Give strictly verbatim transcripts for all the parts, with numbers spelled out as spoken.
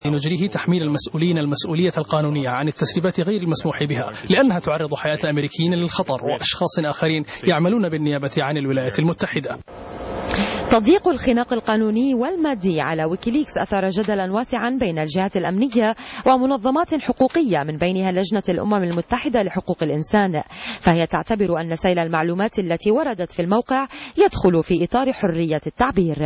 نجريه تحميل المسؤولين المسؤولية القانونية عن التسريبات غير المسموح بها، لأنها تعرض حياة أمريكيين للخطر وأشخاص آخرين يعملون بالنيابة عن الولايات المتحدة. تضييق الخناق القانوني والمادي على ويكيليكس أثار جدلا واسعا بين الجهات الأمنية ومنظمات حقوقية من بينها لجنة الأمم المتحدة لحقوق الإنسان، فهي تعتبر أن سيل المعلومات التي وردت في الموقع يدخل في إطار حرية التعبير.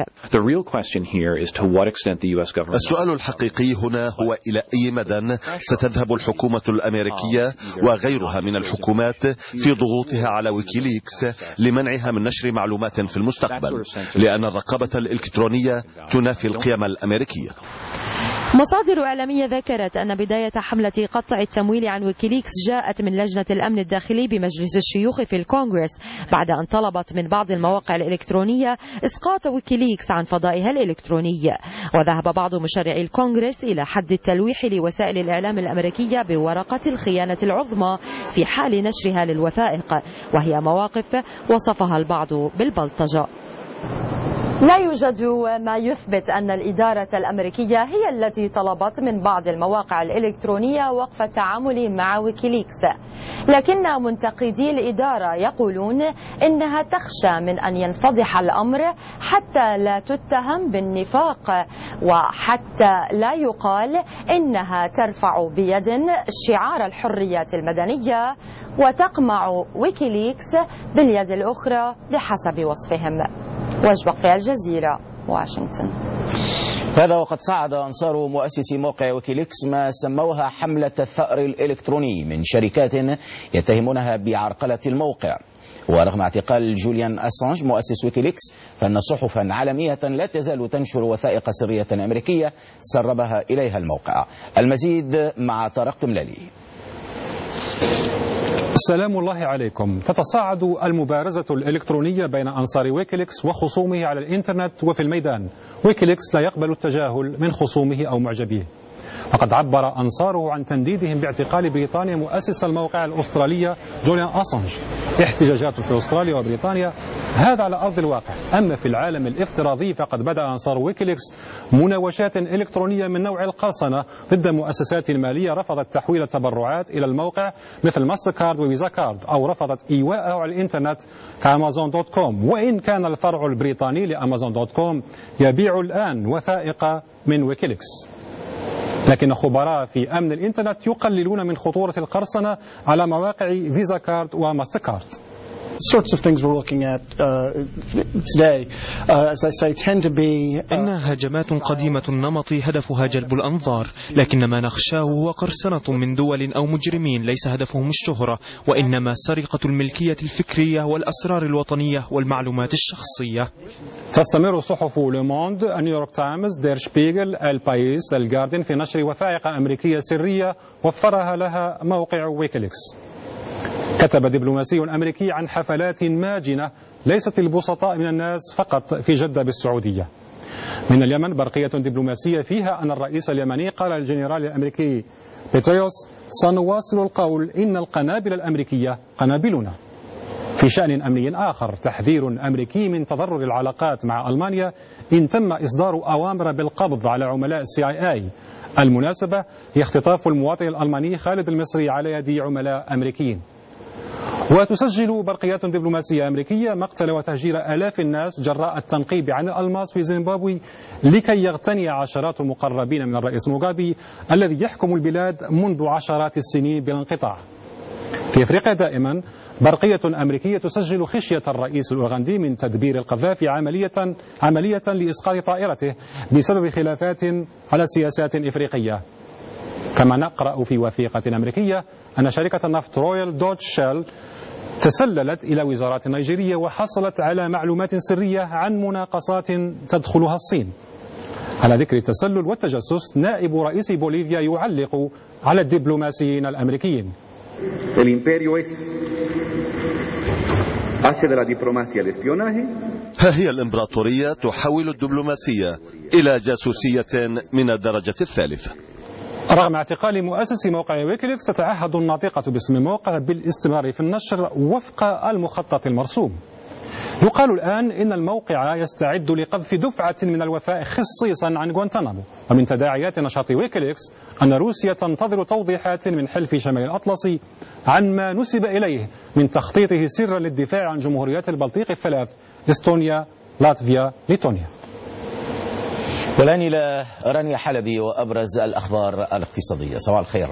السؤال الحقيقي هنا هو إلى أي مدى ستذهب الحكومة الأمريكية وغيرها من الحكومات في ضغوطها على ويكيليكس لمنعها من نشر معلومات في المستقبل، لأن الرقابة الإلكترونية تنافي القيم الأمريكية. مصادر إعلامية ذكرت أن بداية حملة قطع التمويل عن ويكيليكس جاءت من لجنة الأمن الداخلي بمجلس الشيوخ في الكونغرس بعد أن طلبت من بعض المواقع الإلكترونية إسقاط ويكيليكس عن فضائها الإلكتروني. وذهب بعض مشرعي الكونغرس إلى حد التلويح لوسائل الإعلام الأمريكية بورقة الخيانة العظمى في حال نشرها للوثائق، وهي مواقف وصفها البعض بالبلطجة. لا يوجد ما يثبت أن الإدارة الأمريكية هي التي طلبت من بعض المواقع الإلكترونية وقف التعامل مع ويكيليكس، لكن منتقدي الإدارة يقولون إنها تخشى من أن ينفضح الأمر حتى لا تتهم بالنفاق، وحتى لا يقال إنها ترفع بيد شعار الحريات المدنية وتقمع ويكيليكس باليد الأخرى بحسب وصفهم. وجبق في الجزيرة، واشنطن. هذا وقد صعد أنصار مؤسسي موقع ويكيليكس ما سموها حملة الثأر الإلكتروني من شركات يتهمونها بعرقلة الموقع. ورغم اعتقال جوليان أسانج مؤسس ويكيليكس فإن صحفا عالمية لا تزال تنشر وثائق سرية أمريكية سربها إليها الموقع. المزيد مع طارق تملالي. سلام الله عليكم. تتصاعد المبارزة الإلكترونية بين أنصار ويكيليكس وخصومه على الإنترنت وفي الميدان. ويكيليكس لا يقبل التجاهل من خصومه أو معجبيه، وقد عبر أنصاره عن تنديدهم باعتقال بريطانيا مؤسس الموقع الأسترالية جوليان أسانج. احتجاجات في أستراليا وبريطانيا، هذا على أرض الواقع. أما في العالم الافتراضي فقد بدأ أنصار ويكيليكس مناوشات إلكترونية من نوع القرصنة ضد مؤسسات مالية رفضت تحويل التبرعات إلى الموقع مثل ماستر كارد وفيزا كارد، أو رفضت إيواءه على الإنترنت كأمازون دوت كوم. وإن كان الفرع البريطاني لأمازون دوت كوم يبيع الآن وثائق من ويكيليكس، لكن خبراء في أمن الإنترنت يقللون من خطورة القرصنة على مواقع فيزا كارد وماستر كارد. إنها هجمات قديمة النمط هدفها جلب الأنظار، لكن ما نخشاه هو قرصنة من دول أو مجرمين ليس هدفهم الشهرة، وإنما سرقة الملكية الفكرية والأسرار الوطنية والمعلومات الشخصية. تستمر صحف لوموند، نيويورك تايمز، دير شبيغل، البايس، الجاردن في نشر وثائق أمريكية سرية وفرها لها موقع ويكيليكس. كتب دبلوماسي أمريكي عن حفلات ماجنة ليست للبسطاء من الناس فقط في جدة بالسعودية. من اليمن برقية دبلوماسية فيها أن الرئيس اليمني قال للجنرال الأمريكي بيتريوس: سنواصل القول إن القنابل الأمريكية قنابلنا. في شأن أمني آخر، تحذير أمريكي من تضرر العلاقات مع ألمانيا إن تم إصدار أوامر بالقبض على عملاء السي آي آي. المناسبة هي اختطاف المواطن الألماني خالد المصري على يد عملاء أمريكيين. وتسجل برقيات دبلوماسية أمريكية مقتل وتهجير آلاف الناس جراء التنقيب عن الألماس في زيمبابوي لكي يغتني عشرات المقربين من الرئيس موغابي الذي يحكم البلاد منذ عشرات السنين بلا انقطاع. في أفريقيا دائما برقية أمريكية تسجل خشية الرئيس الأوغندي من تدبير القذافي عملية عملية لإسقاط طائرته بسبب خلافات على سياسات إفريقية. كما نقرأ في وثيقة أمريكية أن شركة النفط رويال دوتش شيل تسللت إلى وزارات نيجيرية وحصلت على معلومات سرية عن مناقصات تدخلها الصين. على ذكر التسلل والتجسس، نائب رئيس بوليفيا يعلق على الدبلوماسيين الأمريكيين. ها هي الإمبراطورية تحول الدبلوماسية إلى جاسوسية من الدرجة الثالثة. رغم اعتقال مؤسس موقع ويكيليكس، تتعهد الناطقة باسم الموقع بالاستمرار في النشر وفق المخطط المرسوم. يقال الآن إن الموقع يستعد لقذف دفعة من الوثائق خصيصا عن غوانتنامو. ومن تداعيات نشاط ويكيليكس أن روسيا تنتظر توضيحات من حلف شمال الأطلسي عن ما نسب إليه من تخطيطه سرا للدفاع عن جمهوريات البلطيق الثلاث إستونيا، لاتفيا، ليتونيا. والآن إلى رانيا حلبي وأبرز الأخبار الاقتصادية. صباح الخير.